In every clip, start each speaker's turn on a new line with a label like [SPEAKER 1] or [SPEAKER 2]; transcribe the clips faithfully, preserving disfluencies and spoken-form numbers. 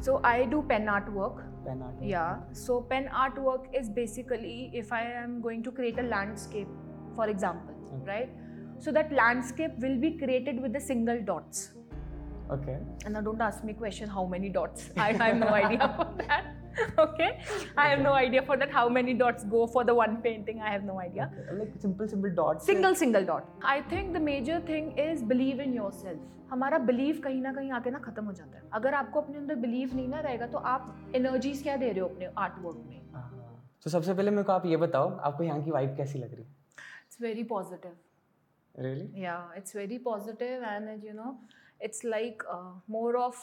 [SPEAKER 1] So I do pen artwork.
[SPEAKER 2] Pen art.
[SPEAKER 1] Yeah. So pen artwork is basically if I am going to create a landscape, for example,
[SPEAKER 2] Okay.
[SPEAKER 1] right? So that landscape will be created with the single dots.
[SPEAKER 2] Okay.
[SPEAKER 1] And now don't ask me question how many dots. I, I have no idea for that. Okay. I have no idea for that how many dots go for the one painting. I have no idea.
[SPEAKER 2] Okay. Like simple simple dots.
[SPEAKER 1] Single single dot. I think the major thing is believe in yourself. हमारा belief कहीं ना कहीं आके ना खत्म हो जाता है. अगर आपको अपने अंदर belief नहीं ना रहेगा तो आप energies क्या दे रहे हो अपने आर्ट वर्क में?
[SPEAKER 2] तो सबसे पहले मेरे को आप ये बताओ आपको यहाँ की वाइब कैसी लग रही है?
[SPEAKER 1] It's very positive.
[SPEAKER 2] Really?
[SPEAKER 1] Yeah, it's very positive and you know, it's like uh, more of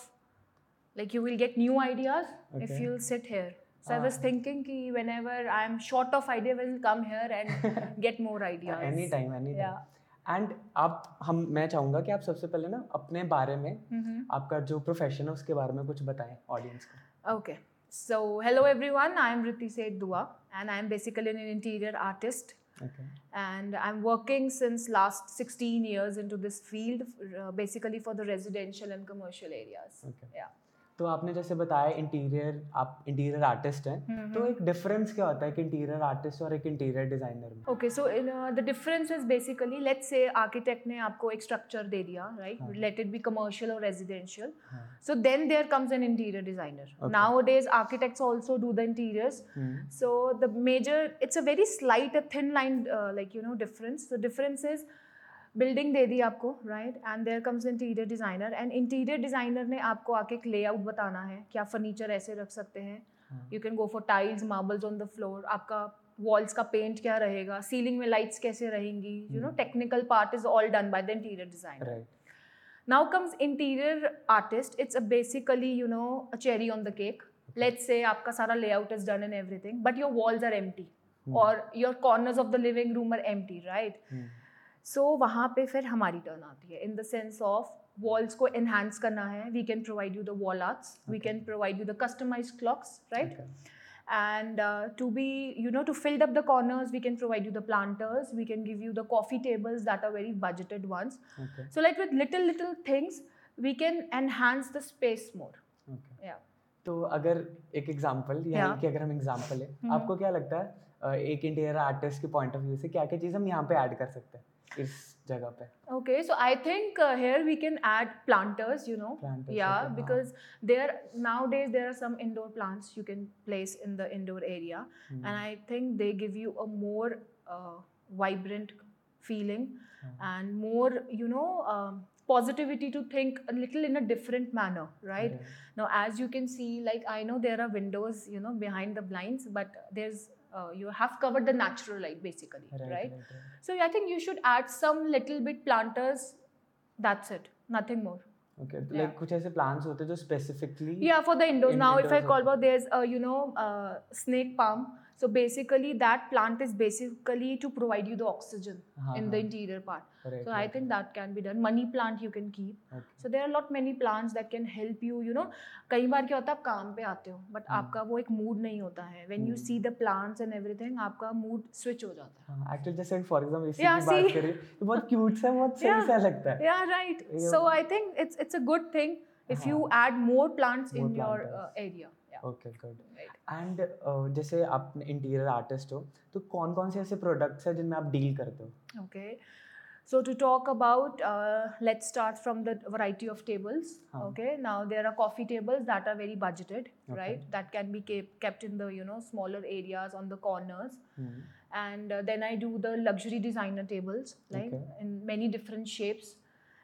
[SPEAKER 1] like you will get new ideas
[SPEAKER 2] Okay.
[SPEAKER 1] if you'll sit here. So
[SPEAKER 2] Ah.
[SPEAKER 1] I was thinking कि whenever I'm short of idea, we'll come here and get more ideas.
[SPEAKER 2] Any time any
[SPEAKER 1] Yeah.
[SPEAKER 2] Time and आप हम मैं चाहूँगा कि आप सबसे पहले ना अपने बारे में
[SPEAKER 1] Mm-hmm.
[SPEAKER 2] आपका जो प्रोफेशन है उसके बारे में कुछ बताएं ऑडियंस को.
[SPEAKER 1] Okay. So hello everyone, I'm Ritti Seth Dua and I'm basically an interior artist.
[SPEAKER 2] Okay.
[SPEAKER 1] And I'm working since last sixteen years into this field, uh, basically for the residential and commercial areas.
[SPEAKER 2] Okay.
[SPEAKER 1] Yeah.
[SPEAKER 2] तो आपने जैसे बताया interior आप interior artist हैं तो एक difference क्या होता है कि इंटीरियर आर्टिस्ट और एक इंटीरियर डिजाइनर में?
[SPEAKER 1] Okay, so in, uh, the difference is basically, let's say architect ने आपको एक structure दे दिया, right?
[SPEAKER 2] हाँ.
[SPEAKER 1] Let it be commercial or residential.
[SPEAKER 2] हाँ.
[SPEAKER 1] So then there comes an interior designer.
[SPEAKER 2] Okay.
[SPEAKER 1] Nowadays architects also do the interiors.
[SPEAKER 2] Hmm.
[SPEAKER 1] So the major, it's a very slight, a thin line, uh, like you know, difference. The difference is building दे दी आपको, right, and there comes interior designer and interior designer ने आपको आके एक layout बताना है कि आप फर्नीचर ऐसे रख सकते हैं. You can go for tiles, marbles on the floor, आपका वॉल्स का पेंट क्या रहेगा, सीलिंग में लाइट्स कैसे रहेंगी, you know technical part is all done by the interior designer.
[SPEAKER 2] Right.
[SPEAKER 1] Now comes interior artist. It's a basically, you know, a cherry on the cake.
[SPEAKER 2] Okay.
[SPEAKER 1] Let's say आपका सारा layout is done and everything, but your walls are empty,
[SPEAKER 2] Hmm.
[SPEAKER 1] or your corners of the living room are empty, right?
[SPEAKER 2] Hmm.
[SPEAKER 1] So वहाँ पे फिर हमारी turn आती है in the sense of walls को enhance करना है. We can provide you the wall arts. We
[SPEAKER 2] Okay.
[SPEAKER 1] can provide you the customized clocks, right?
[SPEAKER 2] Okay.
[SPEAKER 1] And uh, to be, you know, to fill up the corners, we can provide you the planters. We can give you the coffee tables that are very budgeted ones.
[SPEAKER 2] Okay.
[SPEAKER 1] So like with little little things, we can enhance the space more.
[SPEAKER 2] Okay.
[SPEAKER 1] Yeah.
[SPEAKER 2] तो अगर एक example या
[SPEAKER 1] Yeah.
[SPEAKER 2] कि अगर हम example है
[SPEAKER 1] हम्म.
[SPEAKER 2] आपको क्या लगता है अ, एक इंटीरियर आर्टिस्ट के पॉइंट ऑफ व्यू से क्या क्या चीज़ हम यहाँ पे ऐड कर सकते हैं इस जगह पे?
[SPEAKER 1] Okay, so I think uh, here we can add planters, you know.
[SPEAKER 2] Planters,
[SPEAKER 1] Yeah,
[SPEAKER 2] okay,
[SPEAKER 1] because there nowadays there are some indoor plants you can place in the indoor area,
[SPEAKER 2] Hmm.
[SPEAKER 1] and I think they give you a more uh, vibrant feeling
[SPEAKER 2] Hmm.
[SPEAKER 1] and more, you know, um, positivity to think a little in a different manner, right?
[SPEAKER 2] Right.
[SPEAKER 1] Now, as you can see, like I know there are windows, you know, behind the blinds, but there's uh, you have covered the natural light basically,
[SPEAKER 2] Right,
[SPEAKER 1] right?
[SPEAKER 2] right, right.
[SPEAKER 1] So I think you should add some little bit planters. That's it, nothing more.
[SPEAKER 2] Okay, तो
[SPEAKER 1] Yeah.
[SPEAKER 2] like कुछ ऐसे plants होते हैं जो specifically
[SPEAKER 1] Yeah, for the indoors.
[SPEAKER 2] In-
[SPEAKER 1] Now, if I
[SPEAKER 2] indoors
[SPEAKER 1] call
[SPEAKER 2] also.
[SPEAKER 1] about, there's a, you know, uh, snake palm. So basically, that plant is basically to provide you the oxygen
[SPEAKER 2] हाँ,
[SPEAKER 1] in
[SPEAKER 2] हाँ.
[SPEAKER 1] the interior part.
[SPEAKER 2] Right,
[SPEAKER 1] So I
[SPEAKER 2] right,
[SPEAKER 1] think that can be done. Money plant you can keep.
[SPEAKER 2] Okay.
[SPEAKER 1] So there are a lot many plants that can help you. You know, कई बार क्या होता है आप काम पे आते हो, but
[SPEAKER 2] Hmm.
[SPEAKER 1] आपका वो एक mood नहीं होता है. When you
[SPEAKER 2] Hmm.
[SPEAKER 1] see the plants and everything, आपका mood switch हो जाता है.
[SPEAKER 2] हाँ, actually जैसे फॉर एग्जाम्पल इसी
[SPEAKER 1] Yeah,
[SPEAKER 2] की बात
[SPEAKER 1] see.
[SPEAKER 2] करें तो बहुत क्यूट सा बहुत सही
[SPEAKER 1] Yeah.
[SPEAKER 2] सा लगता है.
[SPEAKER 1] Yeah, right.
[SPEAKER 2] Yeah.
[SPEAKER 1] So I think it's it's a good thing if you
[SPEAKER 2] हाँ.
[SPEAKER 1] add more plants
[SPEAKER 2] More
[SPEAKER 1] in your
[SPEAKER 2] planters.
[SPEAKER 1] uh, area. Yeah.
[SPEAKER 2] Okay good.
[SPEAKER 1] Right.
[SPEAKER 2] And जैसे आप इंटीरियर आर्टिस्ट हो तो कौन कौन से ऐसे प्रोडक्ट्स हैं जिनमें आप डील करते हो?
[SPEAKER 1] Okay. So to talk about, uh, let's start from the variety of tables.
[SPEAKER 2] Huh.
[SPEAKER 1] Okay. Now there are coffee tables that are very budgeted,
[SPEAKER 2] Okay.
[SPEAKER 1] right? That can be kept kept in the, you know, smaller areas on the corners.
[SPEAKER 2] Hmm.
[SPEAKER 1] And uh, then I do the luxury designer tables, like
[SPEAKER 2] Okay.
[SPEAKER 1] in many different shapes.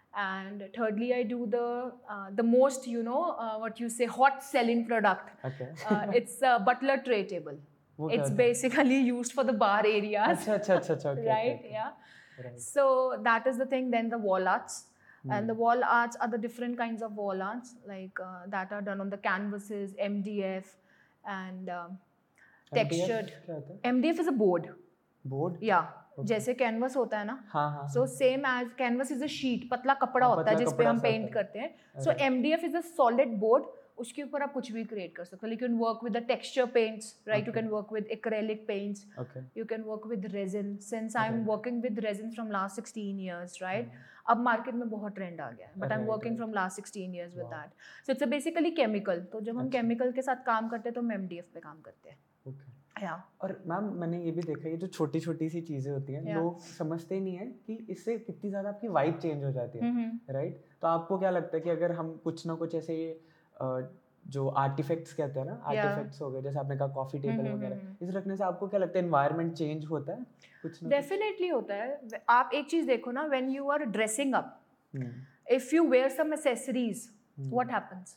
[SPEAKER 1] And thirdly, I do the uh, the most, you know, uh, what you say, hot selling product.
[SPEAKER 2] Okay.
[SPEAKER 1] Uh, it's a butler tray table.
[SPEAKER 2] वो क्या
[SPEAKER 1] It's
[SPEAKER 2] होता है?
[SPEAKER 1] basically used for the bar areas.
[SPEAKER 2] अच्छा अच्छा अच्छा अच्छा okay,
[SPEAKER 1] Right,
[SPEAKER 2] okay,
[SPEAKER 1] yeah.
[SPEAKER 2] okay. Right.
[SPEAKER 1] So that is the thing. Then the wall arts.
[SPEAKER 2] Hmm.
[SPEAKER 1] And the wall arts are the different kinds of wall arts, like uh, that are done on the canvases, M D F, and um,
[SPEAKER 2] M D F
[SPEAKER 1] textured.
[SPEAKER 2] क्या होता है?
[SPEAKER 1] M D F is a board.
[SPEAKER 2] Board?
[SPEAKER 1] Yeah. जैसे canvas होता है ना,
[SPEAKER 2] हाँ हाँ.
[SPEAKER 1] So same as canvas is a sheet, पतला कपड़ा
[SPEAKER 2] हाँ,
[SPEAKER 1] होता है
[SPEAKER 2] पतला
[SPEAKER 1] जिस पे
[SPEAKER 2] कपड़ा
[SPEAKER 1] हम
[SPEAKER 2] सा
[SPEAKER 1] पेंट
[SPEAKER 2] होता है.
[SPEAKER 1] करते हैं. So
[SPEAKER 2] Right.
[SPEAKER 1] MDF is a solid board उसके ऊपर आप कुछ भी क्रिएट कर सकते हो. You can work with the texture paints, right? You
[SPEAKER 2] Okay.
[SPEAKER 1] can work with acrylic paints.
[SPEAKER 2] Okay.
[SPEAKER 1] You can work with resin. Since I'm
[SPEAKER 2] Right.
[SPEAKER 1] working with resin from last sixteen years, right?
[SPEAKER 2] Hmm.
[SPEAKER 1] अब market में बहुत trend आ गया है, but I am
[SPEAKER 2] Right,
[SPEAKER 1] working
[SPEAKER 2] right.
[SPEAKER 1] From last sixteen years with
[SPEAKER 2] Wow.
[SPEAKER 1] That. So it's basically chemical. तो जब हम
[SPEAKER 2] अच्छा.
[SPEAKER 1] केमिकल के साथ काम करते हैं तो हम एमडीएफ पे काम करते हैं.
[SPEAKER 2] Okay.
[SPEAKER 1] या
[SPEAKER 2] और मैम मैंने ये भी देखा, ये जो छोटी छोटी सी चीज़ें होती हैं,
[SPEAKER 1] Yeah.
[SPEAKER 2] लोग समझते ही नहीं है कि इससे कितनी ज़्यादा आपकी वाइब चेंज हो जाती है,
[SPEAKER 1] हम्म
[SPEAKER 2] राइट? तो आपको क्या लगता है कि अगर हम कुछ ना कुछ ऐसे अ, जो आर्टिफैक्ट्स कहते हैं ना,
[SPEAKER 1] Yeah.
[SPEAKER 2] आर्टिफैक्ट्स हो गए, जैसे आपने कहा कॉफ़ी टेबल
[SPEAKER 1] हम्म,
[SPEAKER 2] वगैरह,
[SPEAKER 1] हम्म,
[SPEAKER 2] इस रखने से आपको क्या लगता है एनवायरनमेंट चेंज होता है कुछ ना कुछ?
[SPEAKER 1] डेफिनेटली होता है. आप एक चीज देखो ना, when you are dressing up,
[SPEAKER 2] hmm,
[SPEAKER 1] if you wear some accessories,
[SPEAKER 2] Hmm.
[SPEAKER 1] what happens?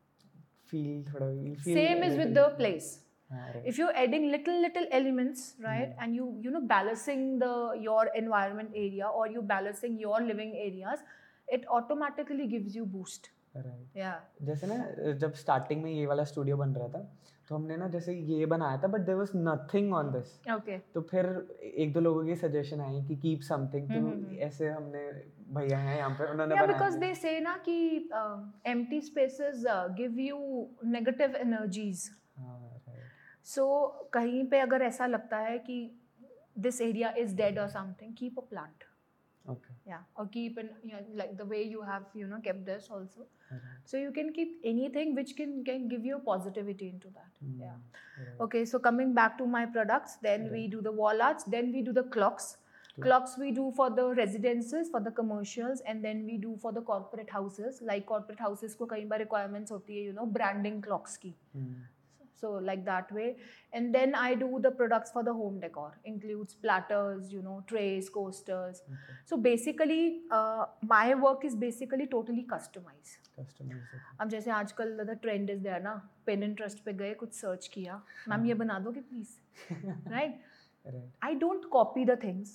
[SPEAKER 2] feel थोड़ा feel
[SPEAKER 1] Same is with
[SPEAKER 2] little-
[SPEAKER 1] the place.
[SPEAKER 2] हाँ, right.
[SPEAKER 1] If you're adding little little elements, right,
[SPEAKER 2] Hmm.
[SPEAKER 1] and you you know balancing the your environment area, or you balancing your living areas, it automatically gives you boost.
[SPEAKER 2] Right.
[SPEAKER 1] Yeah.
[SPEAKER 2] जैसे ना जब starting में ये वाला studio बन रहा था, तो हमने ना जैसे ये बनाया था, but there was nothing on this.
[SPEAKER 1] Okay.
[SPEAKER 2] तो फिर एक दो लोगों की सजेशन आई कि कीप समथिंग, तो
[SPEAKER 1] हम्म, हम्म.
[SPEAKER 2] ऐसे हमने भैया हैं यहाँ पे, उन्होंने
[SPEAKER 1] Yeah,
[SPEAKER 2] बनाया
[SPEAKER 1] because
[SPEAKER 2] है.
[SPEAKER 1] they say ना कि uh, empty spaces uh, give you negative energies.
[SPEAKER 2] हाँ, right.
[SPEAKER 1] So कहीं पे अगर ऐसा लगता है कि this area is dead or something, keep a plant.
[SPEAKER 2] Okay.
[SPEAKER 1] Yeah, or keep in, yeah, like the way you have, you know, kept this also.
[SPEAKER 2] Right.
[SPEAKER 1] So you can keep anything which can can give you positivity into that.
[SPEAKER 2] Hmm,
[SPEAKER 1] Yeah.
[SPEAKER 2] right.
[SPEAKER 1] Okay, so coming back to my products, then we
[SPEAKER 2] Right.
[SPEAKER 1] do the wall arts, then we do the clocks.
[SPEAKER 2] Cool.
[SPEAKER 1] Clocks we do for the residences, for the commercials, and then we do for the corporate houses. Like corporate houses को कई बार requirements होती है, you know, branding clocks की.
[SPEAKER 2] Hmm.
[SPEAKER 1] So like that way. And then I do the products for the home decor. Includes platters, you know, trays, coasters.
[SPEAKER 2] Okay.
[SPEAKER 1] So basically, uh, my work is basically totally customized.
[SPEAKER 2] Customized.
[SPEAKER 1] अब जैसे आजकल the trend is there ना, Pinterest पे गए, कुछ search किया, ma'am ये बना दोगे please, right?
[SPEAKER 2] Right.
[SPEAKER 1] I don't copy the things.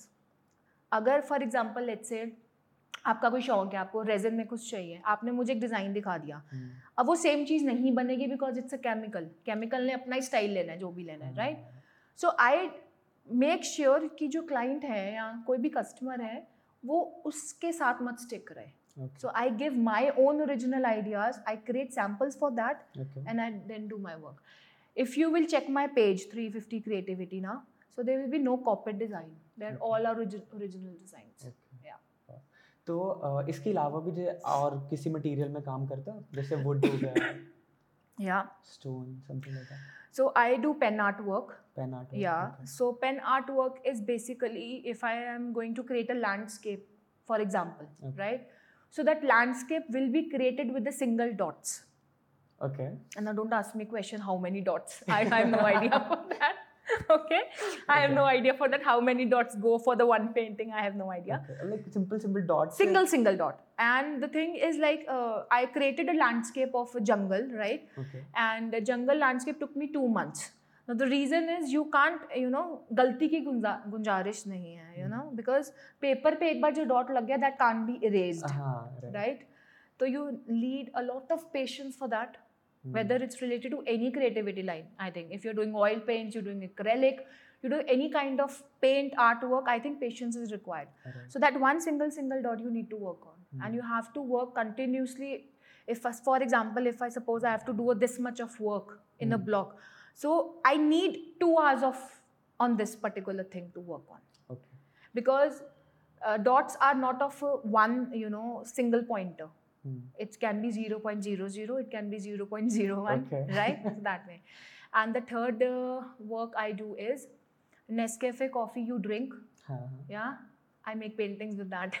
[SPEAKER 1] अगर for example let's say आपका कोई शौक है, आपको रेजिन में कुछ चाहिए, आपने मुझे एक डिज़ाइन दिखा दिया,
[SPEAKER 2] Hmm.
[SPEAKER 1] अब वो सेम चीज़ नहीं बनेगी because it's a chemical. Chemical ने अपना ही स्टाइल लेना है, जो भी लेना है, right? So I make sure कि जो क्लाइंट है या कोई भी कस्टमर है वो उसके साथ मत स्टिक रहे.
[SPEAKER 2] Okay.
[SPEAKER 1] So I give my own original ideas, I create samples for that,
[SPEAKER 2] Okay.
[SPEAKER 1] and I then do my work. If you will check my page three fifty Creativity now, so there will be no copied design. They're
[SPEAKER 2] Okay.
[SPEAKER 1] all origi- original designs.
[SPEAKER 2] Okay.
[SPEAKER 1] Yeah.
[SPEAKER 2] तो अ, इसके अलावा भी जो और किसी material में काम करता है, जैसे वुड हो गया,
[SPEAKER 1] Yeah.
[SPEAKER 2] Stone, something like that?
[SPEAKER 1] So I do pen artwork.
[SPEAKER 2] Pen art?
[SPEAKER 1] Yeah. So pen artwork is basically if I am going to create a landscape, for example,
[SPEAKER 2] Okay.
[SPEAKER 1] right? So that landscape will be created with the single dots.
[SPEAKER 2] Okay.
[SPEAKER 1] And now don't ask me question how many dots. I, I have no idea for that. Okay. I have no idea for that. How many dots go for the one painting? I have no idea.
[SPEAKER 2] Okay. Like simple simple dots.
[SPEAKER 1] Single single dot. And the thing is like uh, I created a landscape of a jungle, right?
[SPEAKER 2] Okay.
[SPEAKER 1] And the jungle landscape took me two months. Now the reason is you can't, you know, गलती की गुंजा गुंजारिश नहीं है, you know, because paper पे एक बार जो dot लग गया, that can't be erased,
[SPEAKER 2] हाँ, right.
[SPEAKER 1] right? So you need a lot of patience for that,
[SPEAKER 2] Hmm.
[SPEAKER 1] whether it's related to any creativity line. I think if you're doing oil paints, you're doing acrylic, you do any kind of paint artwork, I think patience is required.
[SPEAKER 2] Right.
[SPEAKER 1] So that one single single dot you need to work on,
[SPEAKER 2] Hmm.
[SPEAKER 1] and you have to work continuously. If, for example, if I suppose I have to do this much of work in a
[SPEAKER 2] Hmm.
[SPEAKER 1] block, so I need two hours of on this particular thing to work on,
[SPEAKER 2] Okay.
[SPEAKER 1] because uh, dots are not of uh, one, you know, single pointer.
[SPEAKER 2] Hmm.
[SPEAKER 1] It can be zero point zero zero, it can be zero point zero one,
[SPEAKER 2] Okay.
[SPEAKER 1] right? So that way. And the third uh, work I do is Nescafe coffee you drink.
[SPEAKER 2] हाँ, हाँ.
[SPEAKER 1] Yeah, I make paintings with that.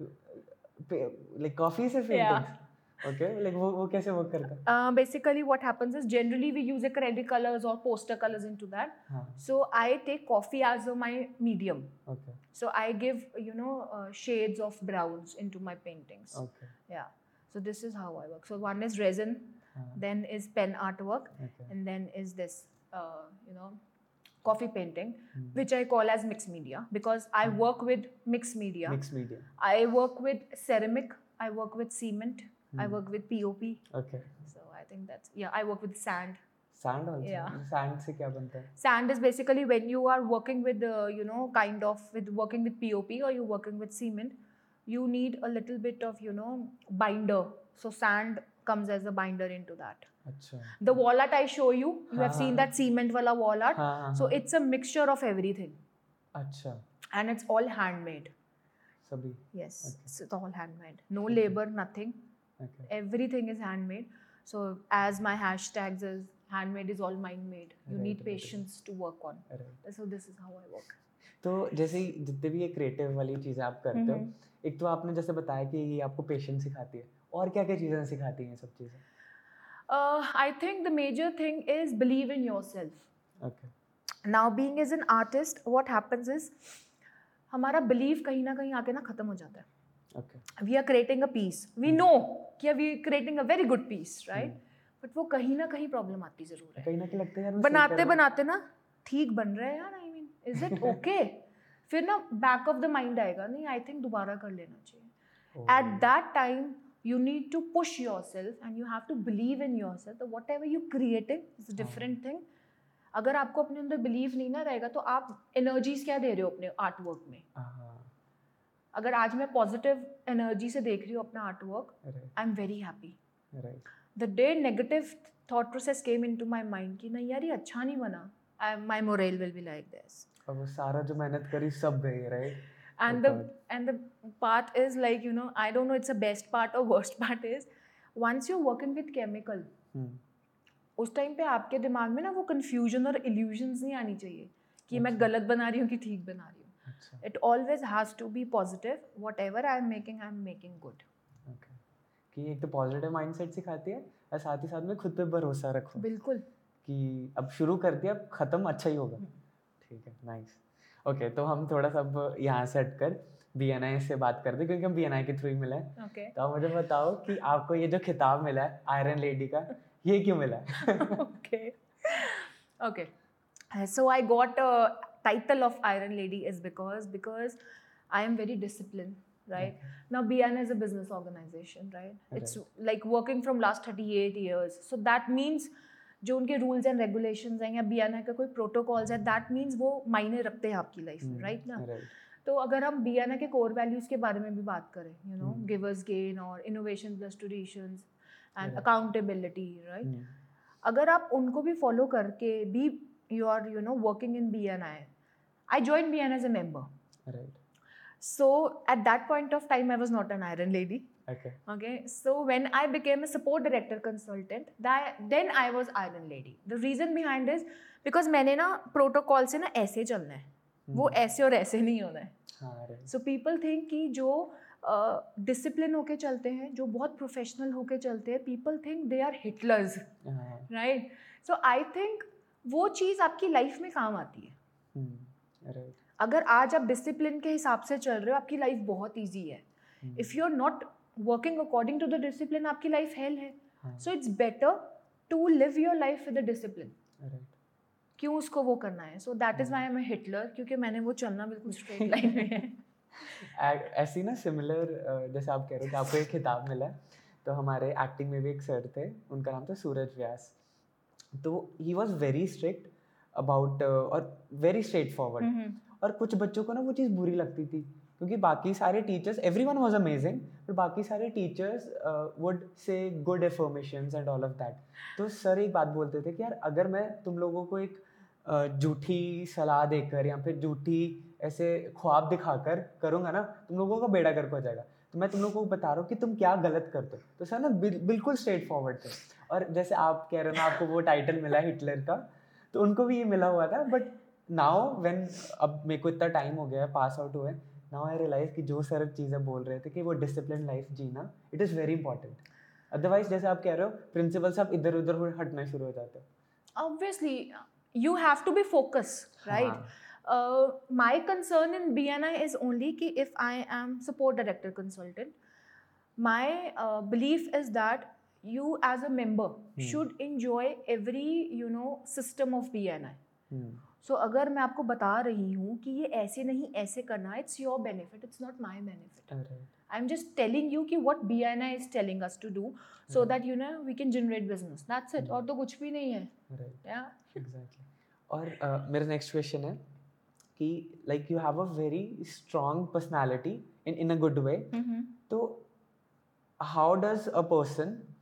[SPEAKER 2] पे- like coffee से paintings. Okay. Like वो वो कैसे work करता है?
[SPEAKER 1] Uh, basically, what happens is generally we use acrylic colors or poster colors into that.
[SPEAKER 2] हाँ.
[SPEAKER 1] So I take coffee as a, my medium.
[SPEAKER 2] Okay.
[SPEAKER 1] So I give, you know, uh, shades of browns into my paintings.
[SPEAKER 2] Okay.
[SPEAKER 1] Yeah. So this is how I work. So one is resin,
[SPEAKER 2] हाँ.
[SPEAKER 1] then is pen artwork,
[SPEAKER 2] Okay.
[SPEAKER 1] and then is this, uh, you know, coffee painting,
[SPEAKER 2] Hmm.
[SPEAKER 1] which I call as mixed media, because I
[SPEAKER 2] Hmm.
[SPEAKER 1] work with mixed media.
[SPEAKER 2] Mixed media.
[SPEAKER 1] I work with ceramic, I work with cement, I
[SPEAKER 2] Hmm.
[SPEAKER 1] work with P O P.
[SPEAKER 2] Okay.
[SPEAKER 1] So I think that's, yeah, I work with sand.
[SPEAKER 2] Sand also.
[SPEAKER 1] Yeah.
[SPEAKER 2] Sand से क्या बनता है?
[SPEAKER 1] Sand is basically when you are working with, uh, you know, kind of with working with P O P or you're working with cement, you need a little bit of, you know, binder. So sand comes as a binder into that.
[SPEAKER 2] अच्छा.
[SPEAKER 1] The wall art I show you, you have
[SPEAKER 2] हाँ,
[SPEAKER 1] seen
[SPEAKER 2] हाँ,
[SPEAKER 1] that cement wala wall art.
[SPEAKER 2] हाँ, हाँ,
[SPEAKER 1] So
[SPEAKER 2] हाँ.
[SPEAKER 1] it's a mixture of everything.
[SPEAKER 2] अच्छा.
[SPEAKER 1] And it's all handmade.
[SPEAKER 2] सभी.
[SPEAKER 1] Yes,
[SPEAKER 2] Okay.
[SPEAKER 1] it's all handmade. No
[SPEAKER 2] Okay.
[SPEAKER 1] labor, nothing.
[SPEAKER 2] Okay.
[SPEAKER 1] Everything is handmade. So as my hashtags is handmade is all mind made. You
[SPEAKER 2] Right,
[SPEAKER 1] need
[SPEAKER 2] right,
[SPEAKER 1] patience to work on.
[SPEAKER 2] Right.
[SPEAKER 1] So this is how I work.
[SPEAKER 2] तो जैसे ही जितने भी ये creative वाली चीज़ें आप करते हो, एक तो आपने जैसे बताया कि ये आपको पेशेंस सिखाती है, और क्या क्या चीज़ें सिखाती हैं ये सब चीज़ें?
[SPEAKER 1] Uh, I think the major thing is believe in yourself.
[SPEAKER 2] Okay.
[SPEAKER 1] Now being as an artist, what happens is हमारा belief कहीं ना कहीं आके ना खत्म हो जाता है.
[SPEAKER 2] Okay.
[SPEAKER 1] We are creating a piece. We
[SPEAKER 2] Hmm.
[SPEAKER 1] know कि we are creating a very good piece, right?
[SPEAKER 2] Hmm.
[SPEAKER 1] But वो कहीं ना कहीं प्रॉब्लम आती जरूर है.
[SPEAKER 2] कहीं ना कहीं लगता है यार मैं सही कर
[SPEAKER 1] बनाते
[SPEAKER 2] रहा हूँ.
[SPEAKER 1] बनाते ना ठीक बन रहा है यार. I mean, is it okay? फिर ना back of the mind आएगा, नहीं I think दोबारा कर लेना चाहिए.
[SPEAKER 2] Oh.
[SPEAKER 1] At that time, you need to push yourself and you have to believe in yourself that whatever you creating is a different thing. अगर आपको अपने अंदर believe नहीं ना रहेगा तो आप energies क्या दे रहे हो अपने आर्ट वर्क में.
[SPEAKER 2] हाँ.
[SPEAKER 1] अगर आज मैं पॉजिटिव एनर्जी से देख रही हूँ अपना art work, I am very happy.
[SPEAKER 2] Right.
[SPEAKER 1] The day negative thought process came into my mind कि नहीं यार ये अच्छा नहीं बना, I my moral will be like this.
[SPEAKER 2] अब वो सारा जो मेहनत करी सब गई, right?
[SPEAKER 1] And the end the part is like you know I don't know it's a best part और worst part is once you working with chemical, उस टाइम पे आपके दिमाग में ना वो कंफ्यूजन और इल्यूजन्स नहीं आनी चाहिए कि मैं गलत बना रही हूँ कि ठीक बना रही हूँ. It always has to be positive. Whatever I am making, I am making good.
[SPEAKER 2] Okay. कि एक तो पॉजिटिव माइंडसेट सिखाती है और साथ ही साथ में खुद पे भरोसा रखो.
[SPEAKER 1] बिल्कुल.
[SPEAKER 2] कि अब शुरू कर दिया, अब खत्म अच्छा ही होगा. ठीक है, नाइस. ओके, तो हम थोड़ा सा अब यहाँ से हटकर बी एन आई से बात करते हैं क्योंकि हम बी एन आई के थ्रू ही मिला है.
[SPEAKER 1] Okay.
[SPEAKER 2] तो आप मुझे बताओ कि आपको ये जो खिताब मिला है आयरन लेडी का, ये क्यों मिला है?
[SPEAKER 1] Okay. Okay. So I got a title of Iron Lady is because because I am very disciplined, right?
[SPEAKER 2] Okay.
[SPEAKER 1] Now B N I is a business organization, right? It's
[SPEAKER 2] Right.
[SPEAKER 1] like working from last thirty-eight years. So that means जो उनके rules and regulations हैं या B N I का कोई protocols है, that means वो मायने रखते हैं आपकी life में, right ना?
[SPEAKER 2] Right.
[SPEAKER 1] तो अगर हम B N I के core values के बारे में भी बात करें, you know,
[SPEAKER 2] Hmm.
[SPEAKER 1] givers gain और innovation plus traditions and
[SPEAKER 2] Right.
[SPEAKER 1] accountability, right?
[SPEAKER 2] Hmm.
[SPEAKER 1] अगर आप उनको भी follow करके भी you are you know working in B N I. I joined B N I as a member.
[SPEAKER 2] Right.
[SPEAKER 1] So at that point of time, I was not an Iron Lady.
[SPEAKER 2] Okay.
[SPEAKER 1] Okay. So when I became a support director consultant, that then I was Iron Lady. The reason behind is because मैंने ना protocol से ना ऐसे चलना है, वो ऐसे और ऐसे नहीं होना है.
[SPEAKER 2] हाँ, right.
[SPEAKER 1] So people think कि जो डिसिप्लिन uh, होके चलते हैं, जो बहुत प्रोफेशनल होके चलते हैं, people think they are Hitlers,
[SPEAKER 2] हाँ.
[SPEAKER 1] right? So I think वो चीज़ आपकी लाइफ में काम आती है.
[SPEAKER 2] Hmm. Right.
[SPEAKER 1] अगर आज आप डिसिप्लिन के हिसाब से चल रहे हो, आपकी लाइफ बहुत ईजी है. If you are not working according to the discipline, आपकी लाइफ हेल है. So it's better to live your life with the discipline. क्यों उसको वो करना है? So that is why I am a Hitler, क्योंकि मैंने वो चलना बिल्कुल स्ट्रेट लाइन में है.
[SPEAKER 2] ऐसी ना सिमिलर जैसे आप कह रहे हो कि आपको एक खिताब मिला है, तो हमारे एक्टिंग में भी एक सर थे, उनका नाम था सूरज व्यास. तो he was very strict about और वेरी स्ट्रेट फॉरवर्ड. और कुछ बच्चों को ना वो चीज़ बुरी लगती थी क्योंकि बाकी सारे टीचर्स, एवरीवन वाज अमेजिंग, पर बाकी सारे teachers would say good affirmations and all of that. तो सर एक बात बोलते थे कि यार अगर मैं तुम लोगों को एक झूठी सलाह देकर या फिर झूठी ऐसे ख्वाब दिखाकर करूँगा ना, तुम लोगों का बेड़ा गर्क हो जाएगा. तो मैं तुम लोगों को बता रहा हूँ कि तुम क्या गलत करते हो. तो सर ना बिल, बिल्कुल स्ट्रेट फॉरवर्ड थे. और जैसे आप कह रहे हो ना आपको वो टाइटल मिला हिटलर का, तो उनको भी ये मिला हुआ था. बट नाउ व्हेन अब मेरे को इतना टाइम हो गया है पास आउट हुए, नाउ आई रियलाइज कि जो सर चीज़ें बोल रहे थे कि वो डिसिप्लिन लाइफ जीना, it is very important. Otherwise जैसे आप कह रहे हो प्रिंसिपल से आप इधर उधर हटना शुरू हो जाते हो.
[SPEAKER 1] Obviously you have to be focus, right? My concern in B N I is only कि if I am support director consultant, my belief is that you as a member hmm. should enjoy every you know system of B N I. hmm. So अगर मैं आपको बता रही हूँ कि ये ऐसे नहीं ऐसे करना, it's your benefit, it's not my benefit.
[SPEAKER 2] Right.
[SPEAKER 1] I'm just telling you कि what B N I is telling us to do so right. that you know we can generate business. That's it. hmm. और तो कुछ भी नहीं है.
[SPEAKER 2] Right.
[SPEAKER 1] Yeah.
[SPEAKER 2] Exactly. और uh, मेरा next question है कि like you have a very strong personality in in a good way.
[SPEAKER 1] mm-hmm.
[SPEAKER 2] तो how does a person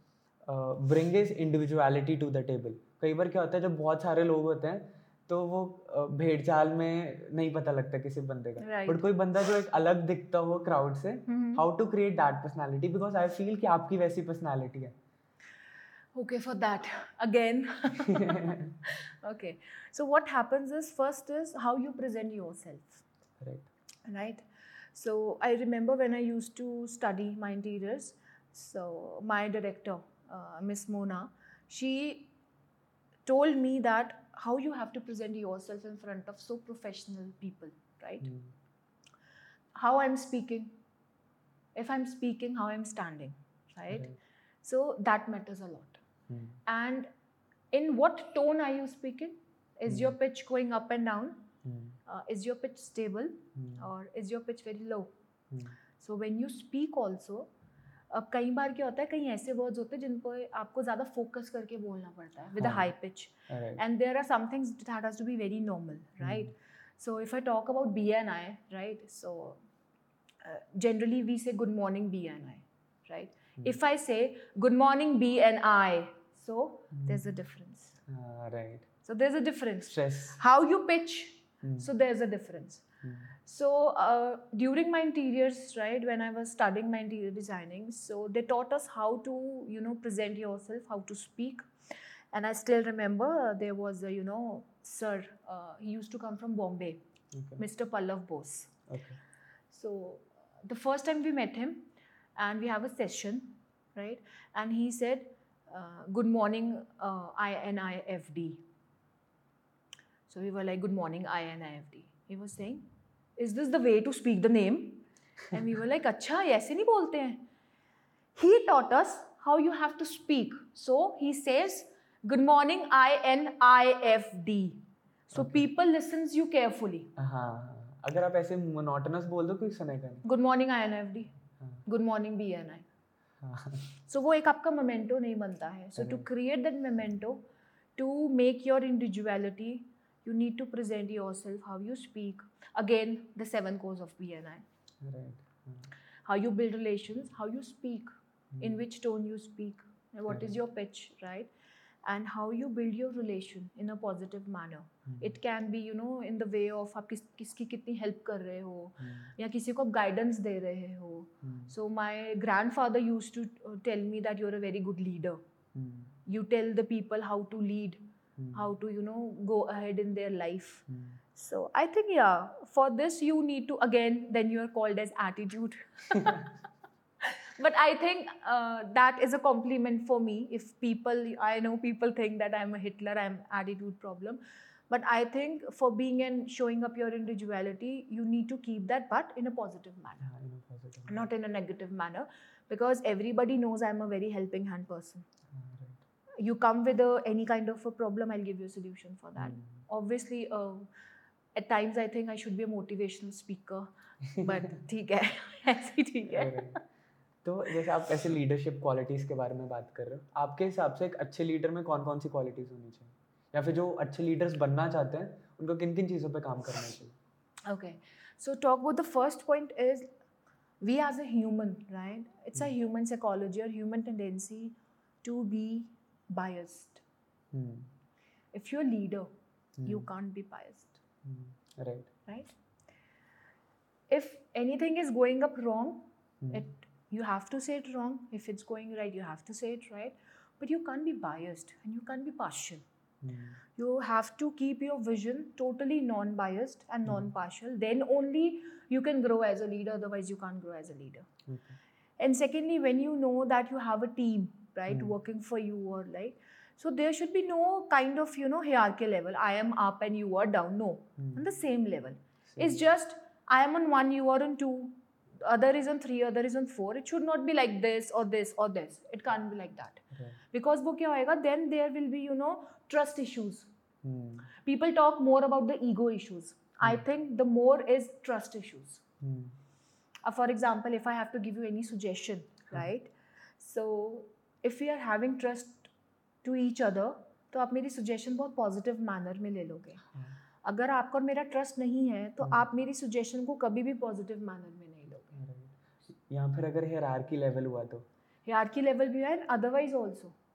[SPEAKER 2] bring is individuality to the table. कई बार क्या होता है जब बहुत सारे लोग होते हैं तो वो uh, भेड़ चाल में नहीं पता लगता किसी बंदे का,
[SPEAKER 1] Right.
[SPEAKER 2] बट कोई बंदा जो एक अलग दिखता हो क्राउड से,
[SPEAKER 1] Mhm.
[SPEAKER 2] How to create that personality, because I feel कि आपकी वैसी पर्सनालिटी है.
[SPEAKER 1] Okay, for that again. Okay, so what happens is, first is how you present yourself,
[SPEAKER 2] Right.
[SPEAKER 1] right? So I remember when I used to study my interiors, so my director, uh, Miss Mona, she told me that how you have to present yourself in front of so professional people, right?
[SPEAKER 2] Hmm.
[SPEAKER 1] How I'm speaking, if I'm speaking, how I'm standing, right?
[SPEAKER 2] Right.
[SPEAKER 1] So that matters a lot.
[SPEAKER 2] Hmm.
[SPEAKER 1] And in what tone are you speaking? Is
[SPEAKER 2] Hmm.
[SPEAKER 1] your pitch going up and down?
[SPEAKER 2] Hmm.
[SPEAKER 1] Uh, is your pitch stable?
[SPEAKER 2] Hmm.
[SPEAKER 1] Or is your pitch very low?
[SPEAKER 2] Hmm.
[SPEAKER 1] So when you speak also, अब कई बार क्या होता है, कई ऐसे words होते हैं जिन पर आपको ज़्यादा फोकस करके बोलना पड़ता है with a high pitch, and there are some things that has to be very normal, right? So if I talk about B and I, right, so generally we say good morning B and I, right?
[SPEAKER 2] Hmm.
[SPEAKER 1] If I say good morning B and I, so
[SPEAKER 2] Hmm.
[SPEAKER 1] there's a difference.
[SPEAKER 2] Ah, right.
[SPEAKER 1] So there's a difference.
[SPEAKER 2] Stress.
[SPEAKER 1] How you pitch,
[SPEAKER 2] Hmm.
[SPEAKER 1] so there's a difference.
[SPEAKER 2] Hmm.
[SPEAKER 1] So uh, during my interiors, right, when I was studying my interior designing, so they taught us how to, you know, present yourself, how to speak. And I still remember uh, there was a, you know, sir, uh, he used to come from Bombay,
[SPEAKER 2] Okay.
[SPEAKER 1] Mister Pallav Bose.
[SPEAKER 2] Okay.
[SPEAKER 1] So the first time we met him and we have a session, right, and he said uh, good morning uh, I N I F D. So we were like, good morning I N I F D. He was saying, is this the way to speak the name? And we were like, acha aise nahi bolte hain. He taught us how you have to speak. So he says good morning I N I F D. So
[SPEAKER 2] Okay.
[SPEAKER 1] people listens you carefully.
[SPEAKER 2] हाँ, अगर आप ऐसे monotonous बोल दो कोई सुनेगा नहीं.
[SPEAKER 1] Good morning I N F D, good morning B N I. So वो एक आपका मोमेंटो नहीं बनता है. So to create that momento, to make your individuality, you need to present yourself, how you speak. Again, the seven cores of B N I.
[SPEAKER 2] Right. Hmm.
[SPEAKER 1] How you build relations, how you speak,
[SPEAKER 2] Hmm.
[SPEAKER 1] in which tone you speak, and what is
[SPEAKER 2] Correct.
[SPEAKER 1] your pitch, right? And how you build your relation in a positive manner.
[SPEAKER 2] Hmm.
[SPEAKER 1] It can be, you know, in the way of आप किस किसकी कितनी help कर रहे हो,
[SPEAKER 2] Hmm.
[SPEAKER 1] या किसी को आप guidance दे रहे हो.
[SPEAKER 2] Hmm.
[SPEAKER 1] So my grandfather used to uh, tell me that you're a very good leader.
[SPEAKER 2] Hmm.
[SPEAKER 1] You tell the people how to lead,
[SPEAKER 2] Hmm.
[SPEAKER 1] how to, you know, go ahead in their life.
[SPEAKER 2] Hmm.
[SPEAKER 1] So I think, yeah, for this you need to, again, then you are called as attitude. But I think uh, that is a compliment for me. If people, I know people think that I'm a Hitler, I'm attitude problem. But I think for being and showing up your individuality, you need to keep that, but in a positive manner.
[SPEAKER 2] Yeah, in a positive manner.
[SPEAKER 1] Not in a negative manner. Because everybody knows I'm a very helping hand person.
[SPEAKER 2] Ah, right.
[SPEAKER 1] You come with a, any kind of a problem, I'll give you a solution for that.
[SPEAKER 2] Hmm.
[SPEAKER 1] Obviously, uh, at times I think I should be a motivational speaker. But ठीक है, ऐसे ही ठीक है.
[SPEAKER 2] Right. तो जैसे आप ऐसे leadership qualities के बारे में बात कर रहे हो, आपके हिसाब से एक अच्छे लीडर में कौन कौन सी क्वालिटीज़ होनी चाहिए, या फिर जो अच्छे लीडर्स बनना चाहते हैं उनको किन किन चीज़ों पे काम करना चाहिए?
[SPEAKER 1] Okay, so talk about the first point is, we as a human, right? It's a human psychology or human tendency to be biased.
[SPEAKER 2] Hmm.
[SPEAKER 1] If you're a leader,
[SPEAKER 2] Hmm.
[SPEAKER 1] you can't be biased,
[SPEAKER 2] Hmm. Right.
[SPEAKER 1] right? If anything is going up wrong,
[SPEAKER 2] Hmm.
[SPEAKER 1] it you have to say it wrong. If it's going right, you have to say it right. But you can't be biased and you can't be partial.
[SPEAKER 2] Hmm.
[SPEAKER 1] You have to keep your vision totally non-biased and non-partial. Then only you can grow as a leader. Otherwise, you can't grow as a leader.
[SPEAKER 2] Okay.
[SPEAKER 1] And secondly, when you know that you have a team, right,
[SPEAKER 2] Hmm.
[SPEAKER 1] working for you, or like, so there should be no kind of, you know, hierarchy level. I am up and you are down. No,
[SPEAKER 2] Hmm.
[SPEAKER 1] on the same level.
[SPEAKER 2] Same.
[SPEAKER 1] It's just I am on one, you are on two, other is on three, other is on four. It should not be like this or this or this. It can't be like that.
[SPEAKER 2] Right.
[SPEAKER 1] Because wo kya hoega, then there will be, you know, trust issues.
[SPEAKER 2] Hmm.
[SPEAKER 1] People talk more about the ego issues. I think the more is trust issues.
[SPEAKER 2] Hmm.
[SPEAKER 1] Uh, for example, if I have to give you any suggestion, right? So if we are having trust to each other, तो आप मेरी suggestion बहुत positive manner में ले लोगे. अगर आपका और मेरा ट्रस्ट नहीं है तो आप मेरी सजेशन को कभी भी पॉजिटिव मैनर में नहीं लोगे.
[SPEAKER 2] या फिर अगर हायरार्की लेवल हुआ तो
[SPEAKER 1] हायरार्की लेवल भी है, otherwise also.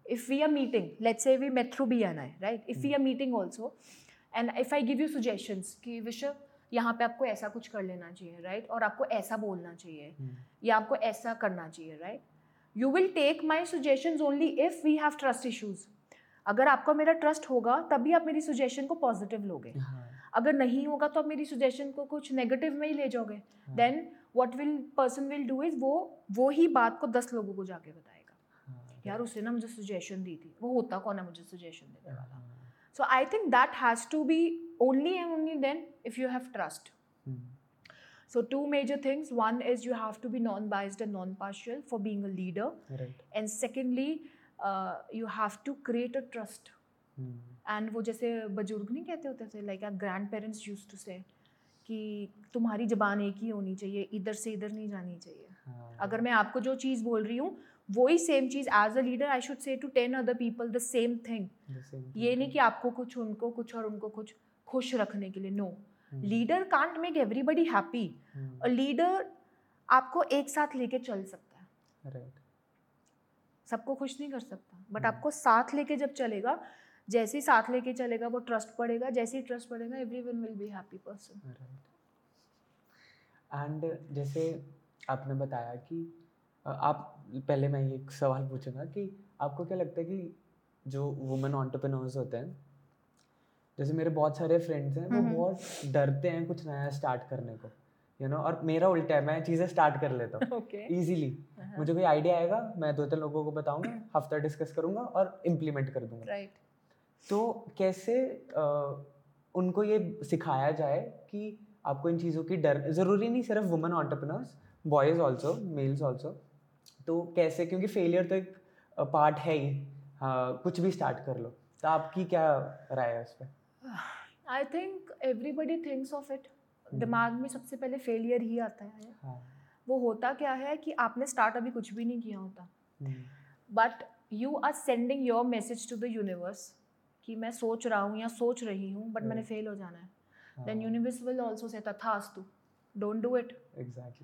[SPEAKER 1] if we are meeting, let's say we met through B N I, right? If we are meeting also, and if I give you suggestions कि विश्व यहाँ पे आपको ऐसा कुछ कर लेना चाहिए, right? और आपको ऐसा बोलना चाहिए, या आपको ऐसा करना चाहिए, right? You will take my suggestions only if we have trust issues. अगर आपका मेरा ट्रस्ट होगा तभी आप मेरी सजेशन को पॉजिटिव लोगे. अगर नहीं होगा तो आप मेरी सजेशन को कुछ नेगेटिव में ही ले जाओगे. Then what will person will do is वो वो ही बात को दस लोगों को जाके बताएगा. यार उसने ना मुझे सजेशन दी थी, वो होता कौन है मुझे सजेशन देने वाला. So I think that has to be only and only then if you have trust. So two major things. One is you have to be non-biased and non-partial for being a leader. Right. And secondly, uh, you have to create a trust. Hmm. And वो जैसे बुजुर्ग नहीं कहते होते थे, like our grandparents used to say कि तुम्हारी ज़बान एक ही होनी चाहिए, इधर से इधर नहीं जानी चाहिए. हाँ. अगर मैं आपको जो चीज़ बोल रही हूँ वही सेम चीज़ as a leader I should say to ten other people the same thing. ये नहीं कि आपको कुछ उनको कुछ और उनको कुछ खुश रखने के लिए. No, leader can't make everybody happy. A leader आपको एक साथ लेके चल सकता है. right. सबको खुश नहीं कर सकता, बट आपको साथ लेके जब चलेगा, जैसे ही साथ लेके चलेगा वो ट्रस्ट पड़ेगा. जैसे ही ट्रस्ट पड़ेगा everyone will be happy person.
[SPEAKER 2] And जैसे आपने बताया कि आप, पहले मैं ये एक सवाल पूछूंगा कि आपको क्या लगता है कि जो वुमेन एंटरप्रेन्योर्स होते हैं, जैसे मेरे बहुत सारे फ्रेंड्स हैं, वो बहुत डरते हैं कुछ नया स्टार्ट करने को, यू नो. और मेरा उल्टा है, मैं चीज़ें स्टार्ट कर लेता हूँ इजीली. मुझे कोई आइडिया आएगा, मैं दो तीन लोगों को बताऊंगा, हफ्ता डिस्कस करूंगा और इम्प्लीमेंट कर दूंगा. राइट. तो कैसे आ, उनको ये सिखाया जाए कि आपको इन चीज़ों की डर, ज़रूरी नहीं सिर्फ women entrepreneurs, boys also, males also. तो कैसे, क्योंकि फेलियर तो एक पार्ट है ही. हाँ, कुछ भी स्टार्ट कर लो. तो आपकी क्या राय है उस पर?
[SPEAKER 1] I think everybody thinks of it. दिमाग में सबसे पहले फेलियर ही आता है. हाँ. वो होता क्या है कि आपने स्टार्ट अभी कुछ भी नहीं किया होता, but you are sending your message to the universe कि मैं सोच रहा हूँ या सोच रही हूँ, बट मैंने फेल हो जाना है. Then universe will also say तथास्तु, don't do it.
[SPEAKER 2] Exactly.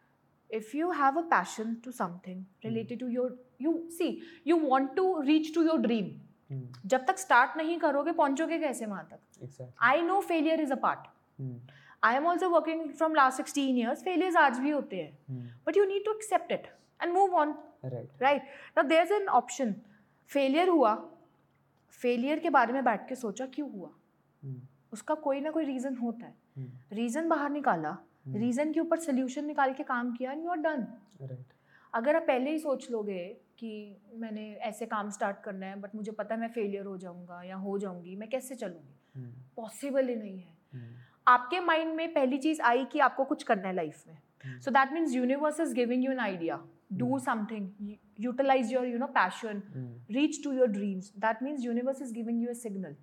[SPEAKER 1] If you have a passion to something related to your, you see, you want to reach to your dream. Hmm. जब तक start नहीं करोगे पहुंचोगे कैसे वहां तक?
[SPEAKER 2] Exactly.
[SPEAKER 1] I know failure is a part. Hmm. I am also working from last sixteen years. Failures आज भी होते हैं, hmm. but you need to accept it and move on. Right. Right. Now there's an option. Failure हुआ, failure के बारे में बैठ के सोचा क्यों हुआ? Hmm. उसका कोई ना कोई रीजन होता है. Reason hmm. बाहर निकाला, रीज़न hmm. के ऊपर सोल्यूशन निकाल के काम किया and you are done. Right. अगर आप पहले ही सोच लोगे कि मैंने ऐसे काम स्टार्ट करना है बट मुझे पता है मैं फेलियर हो जाऊंगा या हो जाऊंगी, मैं कैसे चलूंगी, पॉसिबल hmm. ही नहीं है. hmm. आपके माइंड में पहली चीज़ आई कि आपको कुछ करना है लाइफ में, so that means universe is giving you an idea. Do something, utilise your you know passion, reach to your dreams. That means universe is giving you a signal.